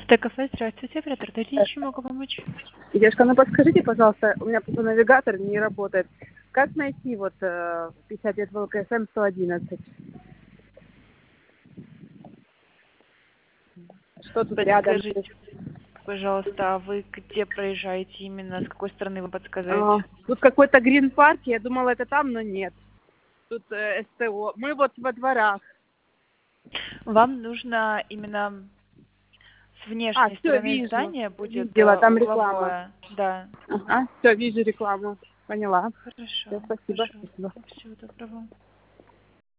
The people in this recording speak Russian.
Стекафе, здравствуйте, оператор Дарья, чем могу помочь? Девушка, ну подскажите, пожалуйста, у меня просто навигатор не работает. Как найти 50 лет ВЛКСМ 111? Что тут рядом? Подскажите, пожалуйста, а вы где проезжаете именно, с какой стороны вы подсказываете? Тут какой-то грин-парк, я думала, это там, но нет. Тут СТО. Мы вот во дворах. Вам нужно именно с внешней Все, стороны вижу. здания будет Видела, там реклама. угловое. Да. Ага, все, вижу рекламу. Поняла. Хорошо, Все, спасибо. хорошо. Спасибо. Всего доброго.